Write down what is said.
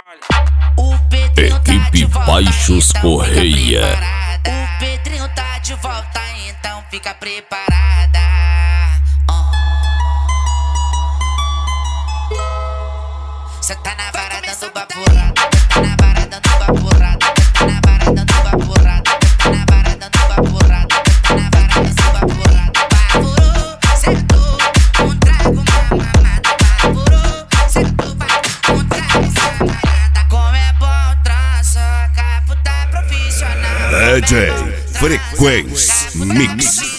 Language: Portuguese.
O Pedrinho tá de Equipe volta, Baixos então Correia. fica preparada. O Pedrinho tá de volta, então fica preparada. Cê tá na vara dando baporrada, tá na vara dando baporrada, tá na vara dando baporrada, tá na vara dando baporrada, tá na vara dando baporrada. Baporou, sentou, trago uma mamada. Baporou, sentou, trago essa malhada. Como é bom transar, capo tá profissional. DJ Frequência Mix.